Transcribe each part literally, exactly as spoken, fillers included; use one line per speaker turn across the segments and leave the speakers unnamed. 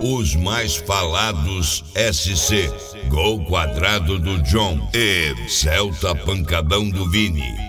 os mais falados S C, Gol Quadrado do John e Celta Pancadão do Vini.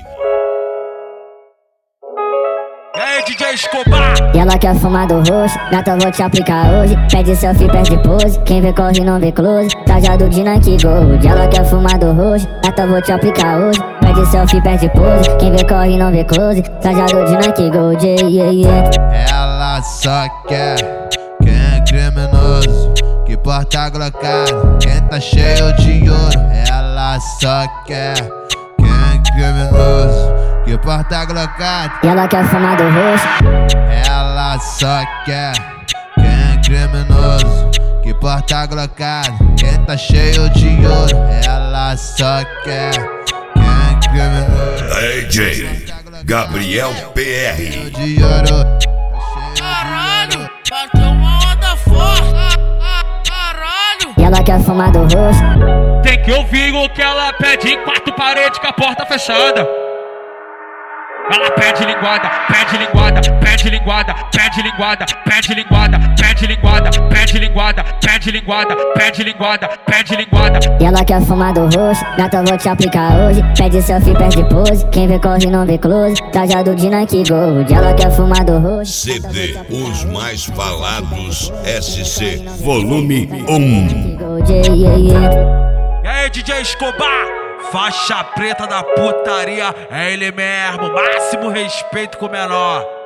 E aí, D J Escobar?
E ela quer fumar do roxo, gata, vou te aplicar hoje. Pede selfie, perde pose, quem vê corre não vê close. Trajado de Nike Gold. Ela quer fumar do roxo, gata, vou te aplicar hoje. Pede selfie, perde pose, quem vê corre não vê close. Trajado de Nike Gold, yeah, yeah, yeah.
Ela só quer quem é criminoso, que porta glocado, quem tá cheio de ouro. Ela só quer quem é criminoso, que porta glocado.
E ela quer fumar do roxo.
Ela só quer quem é criminoso, que porta glocado, quem tá cheio de ouro. Ela só quer quem é criminoso.
D J Gabriel P R.
De ouro.
Caralho, bateu uma onda forte. Caralho.
E ela quer fumar do roxo.
Tem que ouvir o que ela pede em quatro paredes com a porta fechada. Ela pede linguada, pede linguada, pede linguada, pede linguada, pede linguada, pede linguada, pede linguada, pede linguada, pede linguada, pede linguada.
E ela quer fumar do roxo, gata, vou te aplicar hoje. Pede selfie, perde pose, quem vê corre não vê close. Trajado de Nike Gold. Ela quer fumar do roxo.
C D, os mais falados S C, volume um.
E aí, D J Escobar? Faixa preta da putaria, é ele mesmo, máximo respeito com o menor.